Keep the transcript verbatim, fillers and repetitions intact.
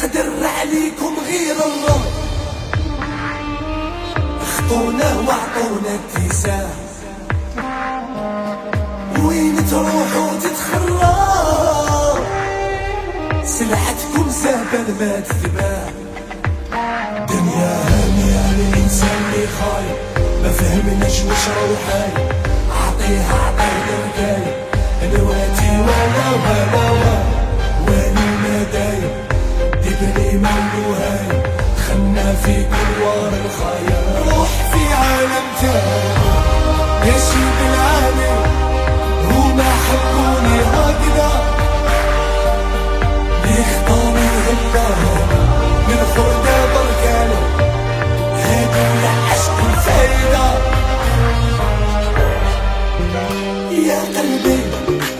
يقدر عليكم غير الله. خطونا وعطونا اتساع، وين تروحوا تتخرى، سلعتكم زابل ما تتباع. دنيا هانية الانسان اللي خايب، ما فهمناش واش روحاي، عطيها عطينا الكاي، نواتي ولا ولا ولا